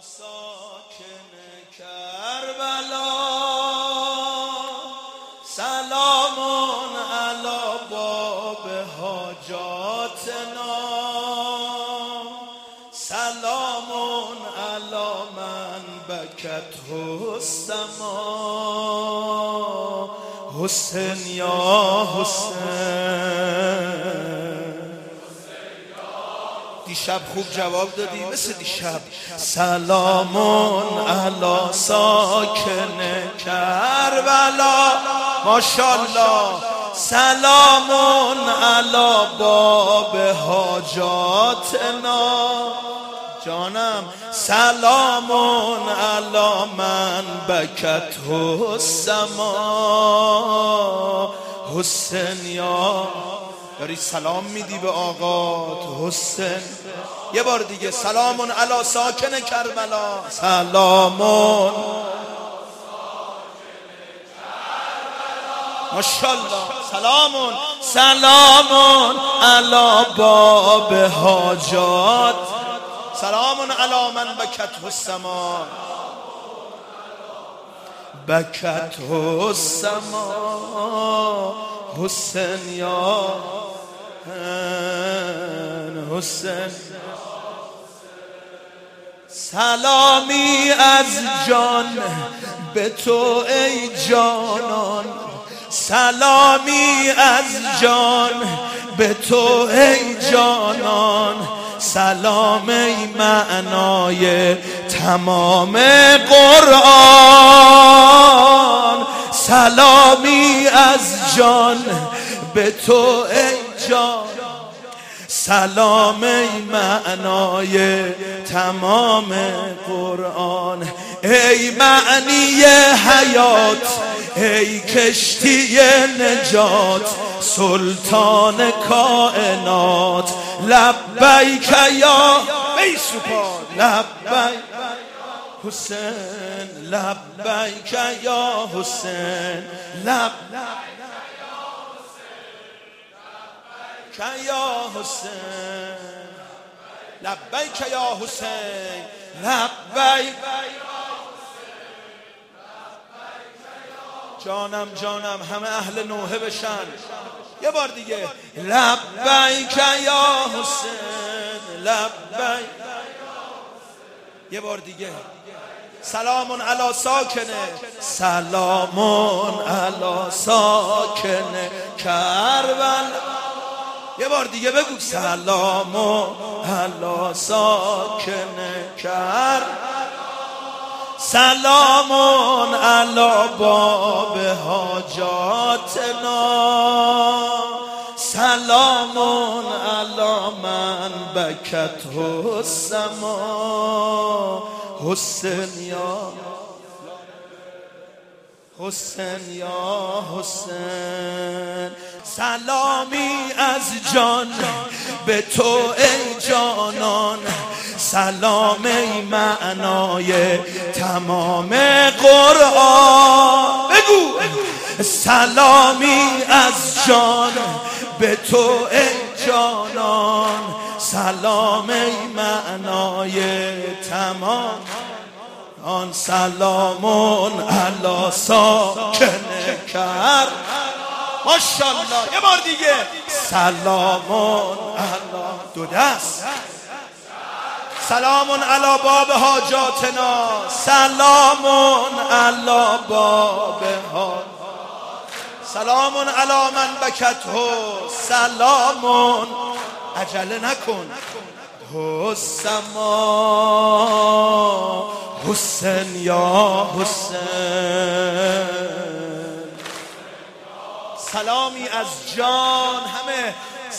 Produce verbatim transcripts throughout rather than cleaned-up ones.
ساکن کربلا سلام علی باب حاجاتنا سلام علی من بکته السما حسین یا حسین. دیشب خوب جواب دادی مثل دیشب. سلامون علی ساکن کربلا ماشاءالله سلامون علی باب حاجاتنا جانم سلامون علی من بکته السما حسین یا داری سلام میدی به آقات حسین. یه بار دیگه سلامون علی ساکن کربلا سلامون ماشاءالله سلامون سلامون علی باب حاجات سلامون علی من بکته السما بکته السما حسین یا حسین. سلامی از جان به تو ای جانان سلامی از جان به تو ای جانان سلام ای معنای تمام قرآن سلامی از جان به تو ای جان سلام ای معنای تمام قرآن ای معنی حیات ای کشتی نجات سلطان کائنات لبیک یا ای سپار لبیک حسین لبیک یا حسین لبیک یا حسین لبیک یا حسین لبیک جانم جانم همه اهل نوحه بشن یه بار دیگه لبیک یا حسین لبیک یه بار دیگه سلامون علی ساکنه سلامون علی ساکنه کربلا یه بار دیگه بگو سلامون علی ساکنه کربلا سلامون علی باب حاجاتنا سلامون علی من بکته السما حسین یا حسین یا حسین. سلامی از جان به تو ای جانان سلام ای معنای تمام قرآن بگو سلامی از جان به تو ای جانان سلام ای معنای تمام آن سلامون علی ساکن کربلا ماشاءالله یه بار دیگه سلامون علی دو دست سلامون علی باب حاجاتنا سلامون علی باب حاجاتنا سلامون علی من بکته سلامون عجله نکن السما حسین یا حسین. سلامی از جان همه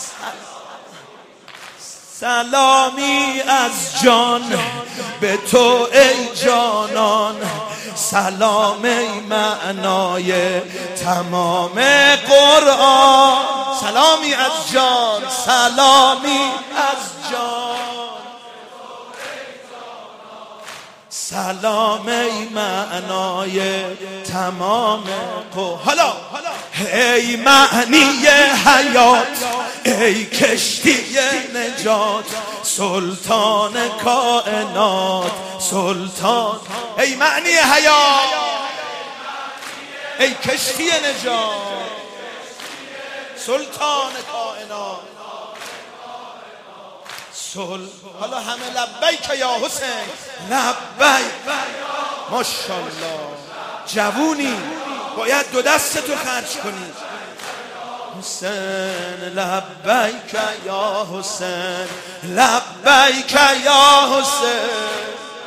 سلامی از جان به تو ای جانان سلام ای معنای تمام قرآن سلامی از جان سلامی از جان سلام ای معنای تمام قرآن حالا ای معنی حیات ای کشتی نجات سلطان کائنات سلطان. ای معنی حیات، ای کشتی نجات، سلطان کائنات سل. حالا همه لبیک یا حسین، لبیک. ماشاءالله جوونی باید دو دستتو خرج کنی. حسین لبیک یا حسین، لبیک یا حسین.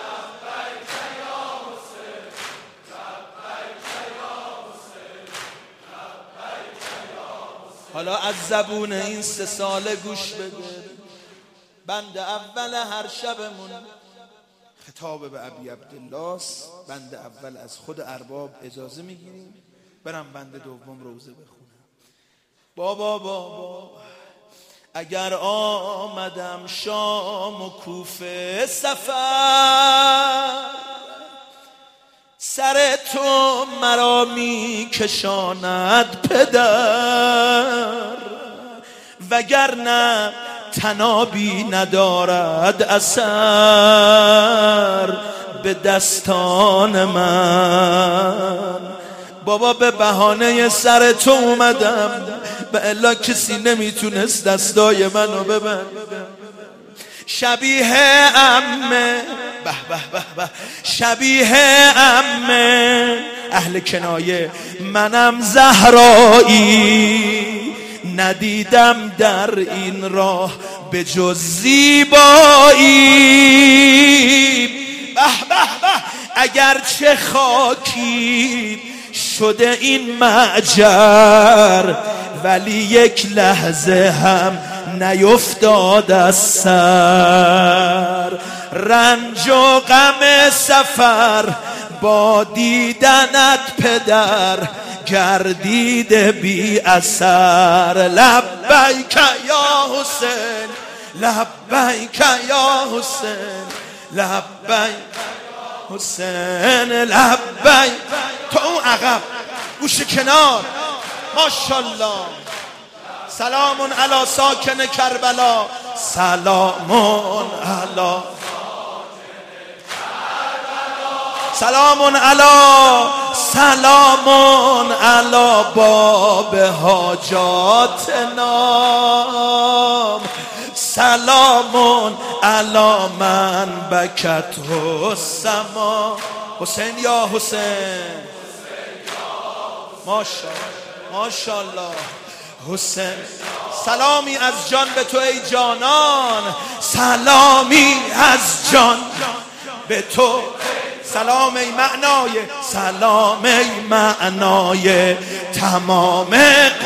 حالا از زبون این سه ساله گوش بده. بند اول هر شبمون خطاب به ابی عبدالله است. بند اول از خود ارباب اجازه میگیریم، برم بند دوم روزه بخونم. بابا بابا اگر آمدم شام و کوفه سفر، سر تو مرا می کشاند پدر، وگرنه تنابی ندارد اثر به دستان من. بابا به بهانه سر تو اومدم، به الا کسی نمیتونست دستای منو ببند. شبیه عمه، به به به به، شبیه عمه اهل کنایه، منم زهرایی، ندیدم در این راه به جز زیبایی. به به به، اگر چه خاکی شده این معجر، ولی یک لحظه هم نیفتاد از سر. رنج و غم سفر با دیدنت پدر گردیده بی اثر. لبیک یا حسین، لبیک یا حسین، لبیک حسین، لبیک. تو اون عقب گوش کنار. ماشاءالله. سلام علی ساکن کربلا، سلام علی، سلام علی، سلام علی باب حاجاتنا، سلام علی من بکت السما. حسین یا حسین، ماشاءالله ماشاءالله. حسین سلامی از جان به تو ای جانان، سلامی از جان به تو. سلام ای معنای، سلام ای معنای تمام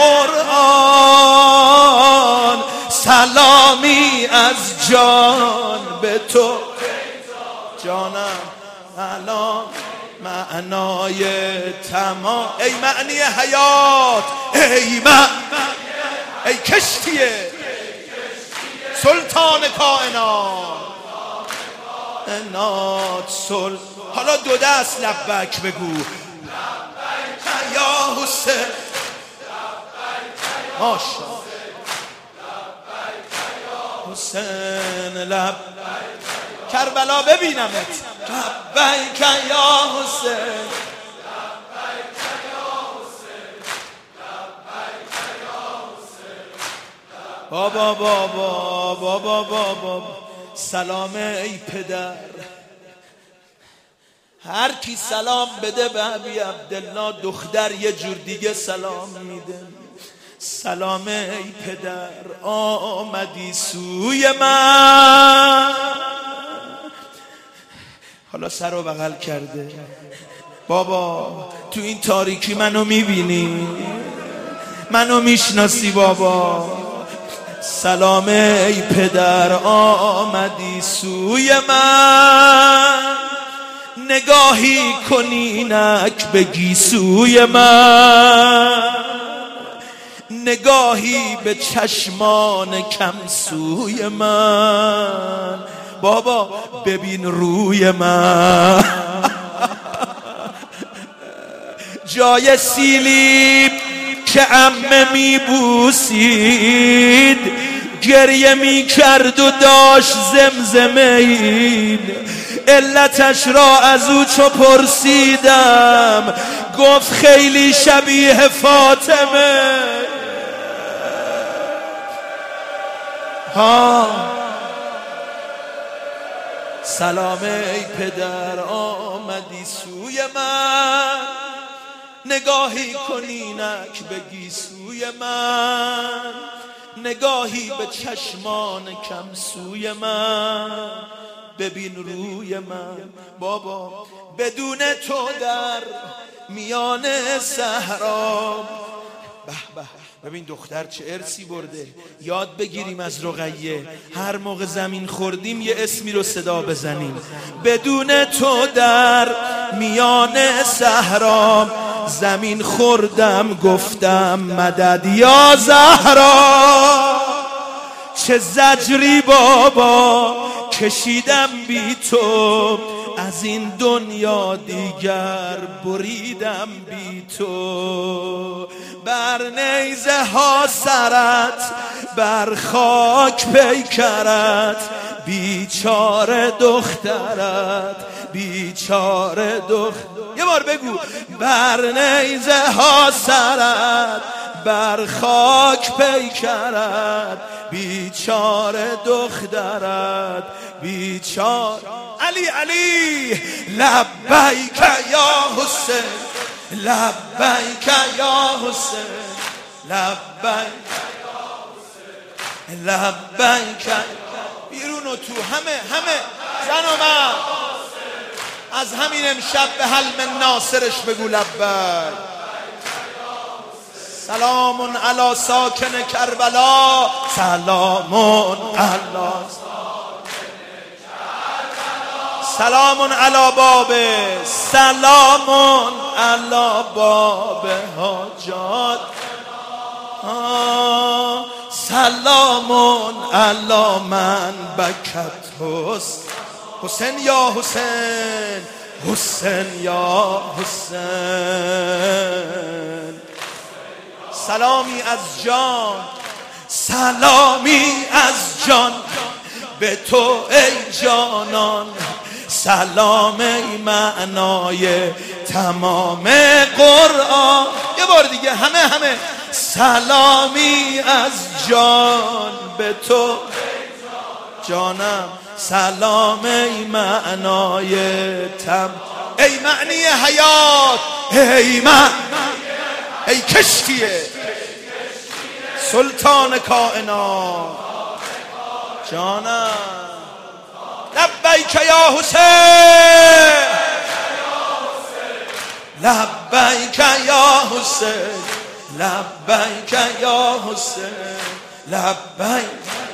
قرآن، سلامی از جان به تو جانم. سلام معنای تمام، ای معنی حیات، ای معنی، ای کشتیه سلطان کائنات انات سل. حالا دو دست لبک بگو. لبک یا حسین، ماشاءالله حسین. لب کربلا ببینمت. لبیک یا حسین، بابا بابا بابا بابا. سلام ای پدر، هر کی سلام بده به ابی عبدالله دختر یه جور دیگه سلام میده. سلام ای پدر، آمدی سوی من. حالا سر رو بغل کرده. بابا تو این تاریکی منو میبینی، منو میشناسی بابا. سلام ای پدر، آمدی سوی من. نگاهی کنی نک بگی سوی من، نگاهی به چشمان کم سوی من. بابا ببین روی من، جای سیلی که عمه میبوسید گریه می کرد و داشت زمزمه این علتش را از او چو پرسیدم گفت خیلی شبیه فاطمه. ها سلام ای پدر آمدی سوی من نگاهی کنینک بگی سوی من نگاهی به چشمان کم سوی من ببین روی من بابا بدون تو در میان صحرا. به به ببین دختر چه ارسی برده. یاد بگیریم از رقیه هر موقع زمین خوردیم یه اسمی رو صدا بزنیم. بدون تو در میان صحرا زمین خوردم گفتم مدد یا زهرا. چه زجری بابا کشیدم بی تو از این دنیا دیگر بریدم بی تو. بر نیزه ها سرت بر خاک پیکرت بیچاره دخترت بیچاره دختر. یه بار بگو بر نیزه ها سرت بر خاک پیکرت بیچاره دخترت بیچاره. علی علی لبیک یا حسین لبیک یا حسین لبیک لبیک. بیرون و تو همه همه زن و مرد از همین امشب به حلم ناصرش بگو لبیک. سلام علی ساکن کربلا سلام علی سلام علی باب سلام علی باب حاجات سلام علی من بکت حسین حسین یا حسین حسین یا حسین. سلامی از جان سلامی از جان به تو ای جانان سلام ای معنای تمام قرآن. یه بار دیگه همه همه سلامی از جان به تو جانم سلام ای معنای تم ای معنی حیات ای معنی ای کشتیه سلطان کائنات جانم. لبیک یا حسین لبیک یا حسین لبیک یا حسین لبیک.